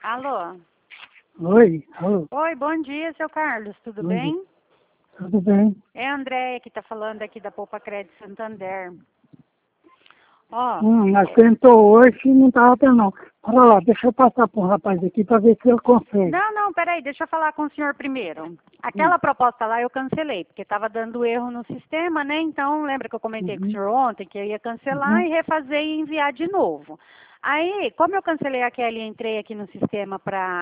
Alô? Oi, alô, Oi, bom dia, seu Carlos, tudo bom bem? dia. Tudo bem? É a Andréia que está falando aqui da Poupa Crédito Santander. Ó, Nós tentou hoje e não estava tendo não. Olha lá, deixa eu passar para um rapaz aqui para ver se ele consegue. não, peraí, deixa eu falar com o senhor primeiro. Aquela proposta lá eu cancelei, porque estava dando erro no sistema, né? Então, lembra que eu comentei com o Uhum, senhor ontem que eu ia cancelar uhum, e refazer e enviar de novo. Aí, como eu cancelei aquela e entrei aqui no sistema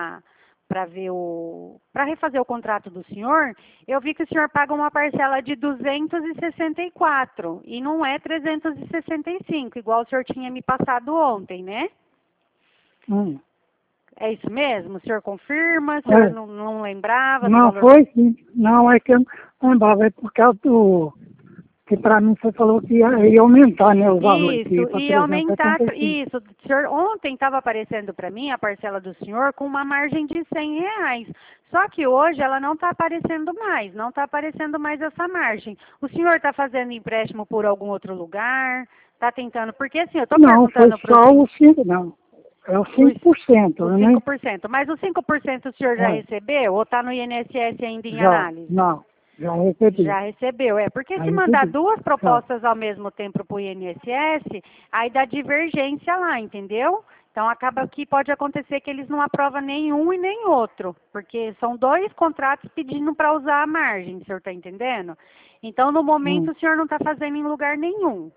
para refazer o contrato do senhor, eu vi que o senhor paga uma parcela de 264 e não é 365, igual o senhor tinha me passado ontem, né? hum. É isso mesmo? O senhor confirma? O senhor É, não lembrava do não valor? foi sim. Não, é que eu não lembrava, é por causa do... Que para mim você falou que ia aumentar, né, o valor, que ia Isso, para e aumentar, 375. isso, o senhor, ontem estava aparecendo para mim a parcela do senhor com uma margem de R$ 100. Só que hoje ela não está aparecendo mais, não está aparecendo mais essa margem. O senhor está fazendo empréstimo por algum outro lugar? Está tentando, porque assim, eu estou Não, foi perguntando para o só senhor, o 5, não. É o os 5%, os né? 5%, mas os 5% o senhor já É, recebeu ou está no INSS ainda em já, análise? não, já recebi. Já recebeu, porque Já se mandar recebi. duas Já. propostas ao mesmo tempo para o INSS, aí dá divergência lá, entendeu? Então acaba que pode acontecer que eles não aprovam nenhum e nem outro, porque são dois contratos pedindo para usar a margem, o senhor está entendendo? Então no momento Hum. o senhor não está fazendo em lugar nenhum.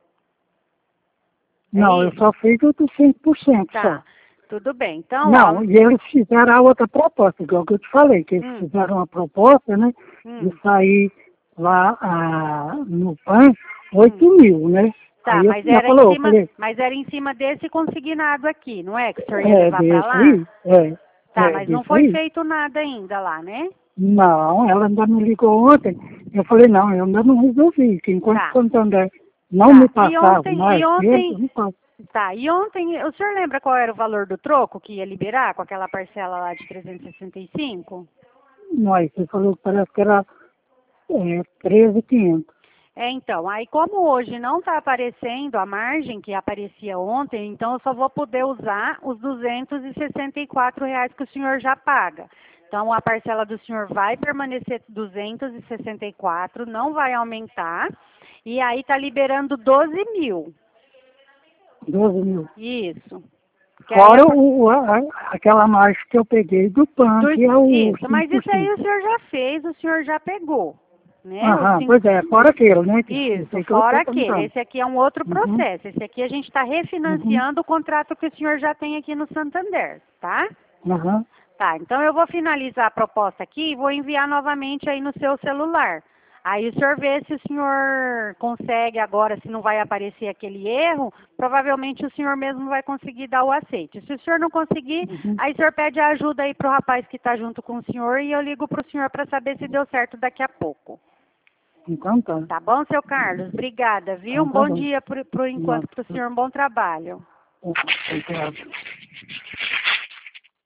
É Não, eu isso? só fiz o dos 5% só. Tá. Tudo bem. Então, ó. Não, e eles fizeram a outra proposta, igual que eu te falei, que eles Hum, fizeram uma proposta, né, de hum, sair lá no PAN, hum. 8.000, né? Tá, Aí eu já falou, eu falei, mas era em cima desse consignado aqui, não é? Que o senhor ia levar para desse lá? aí, Tá, mas não desse foi aí. feito nada ainda lá, né? Não, ela ainda me ligou ontem, eu falei, não, eu ainda não resolvi, que enquanto o Tá, Santander não me tá. passava mais dinheiro, eu não passo. E ontem, o senhor lembra qual era o valor do troco que ia liberar com aquela parcela lá de 365? Mas você falou que parece que era 13.500. Então, aí como hoje não está aparecendo a margem que aparecia ontem, então eu só vou poder usar os R$ 264 que o senhor já paga. Então, a parcela do senhor vai permanecer 264, não vai aumentar, e aí está liberando 12 mil. 12.000. Isso. Que aí Fora aquela margem que eu peguei do PAN, que é o isso, mas isso aí 5%. o senhor já fez, o senhor já pegou, né? Os Aham, 5. pois é, fora aquele, né? Que Isso, sei que eu fora estou aquele. perguntando. Esse aqui é um outro Uhum, processo. Esse aqui a gente está uhum, refinanciando o contrato que o senhor já tem aqui no Santander, tá? uhum. Tá, então eu vou finalizar a proposta aqui e vou enviar novamente aí no seu celular. Aí o senhor vê se o senhor consegue agora, se não vai aparecer aquele erro, provavelmente o senhor mesmo vai conseguir dar o aceite. Se o senhor não conseguir, Uhum. aí o senhor pede a ajuda aí pro rapaz que está junto com o senhor e eu ligo pro senhor para saber se deu certo daqui a pouco. Então tá. Tá bom, seu Carlos? Obrigada, viu? Então Um tá bom bom. dia por enquanto para o senhor, um bom trabalho. Obrigado.